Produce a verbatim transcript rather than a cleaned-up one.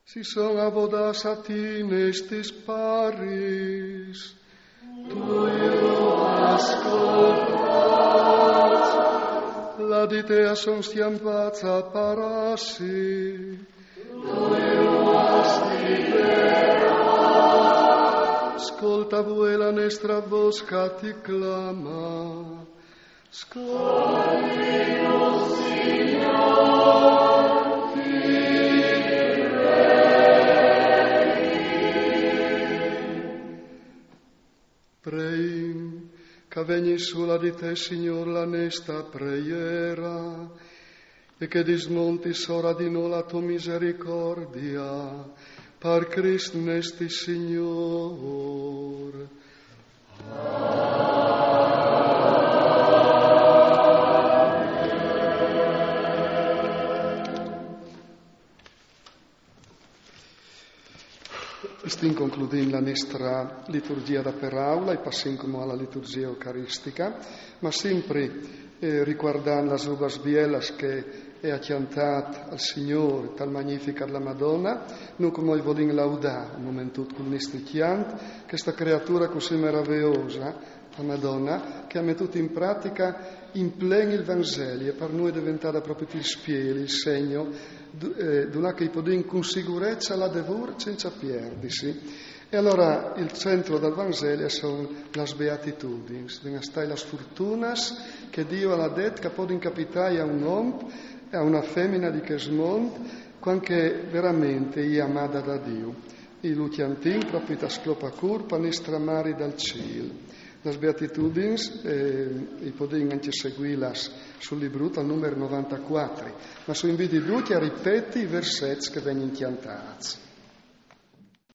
si son avodas a ti nestis paris, tu io ascoltas, ladite son stiampats a parasi, tu io astiveras, ascolta voi la nostra bosca ti clama, ascolta Signore, Preim, che vegni sulla di te, Signor, la nesta preiera, e che dismonti sora di noi la tua misericordia, per Cristo nesti, Signor. Stiamo concludendo la nostra liturgia da per aula e passiamo alla liturgia eucaristica, ma sempre eh, riguardando le subas bielas che è accantate al Signore, tal magnifica la Madonna, noi come vogliamo laudare un momento con il nostro chiant, questa creatura così meravigliosa, la Madonna, che ha messo in pratica in pleno il Vangelo e per noi è diventata proprio il spiele, il segno eh, di una che possiamo con sicurezza la devore senza perdersi. E allora il centro del Vangelo sono le beatitudini, sono state le fortunas che Dio ha detto che possono capitare a un uomo e a una femmina di questo mondo, quando veramente è amata da Dio. E l'Utiantin proprio da sclopacur per nostra mari dal cielo. Le beatitudini, eh, potete anche seguirle sul libro al numero novantaquattro, ma sono inviti tutti a ripetere i versetti che vengono chiantati.